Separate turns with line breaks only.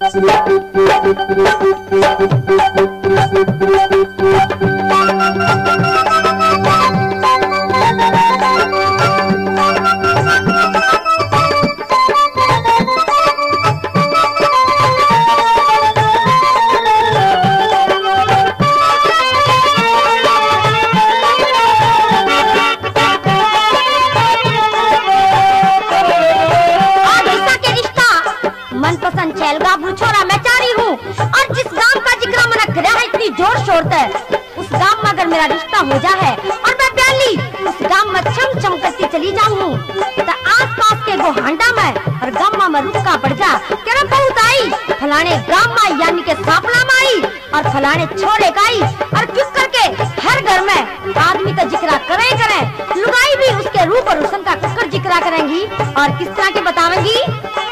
उस गांव में अगर मेरा रिश्ता हो जाए और मैं प्याली उस गांव में चम चम करती चली जाऊँ तो आस पास के वो हांडा में और गांव में रुका पड़ जा तेरा बहुत आई फलाने गांव में यानी के सांपला में आई और फलाने छोरे का आई और किस करके हर घर में आदमी तो जिक्रा करे लुगाई भी उसके रूप और हुस्न का कर जिक्रा करेंगी और किस तरह की बतावेंगी।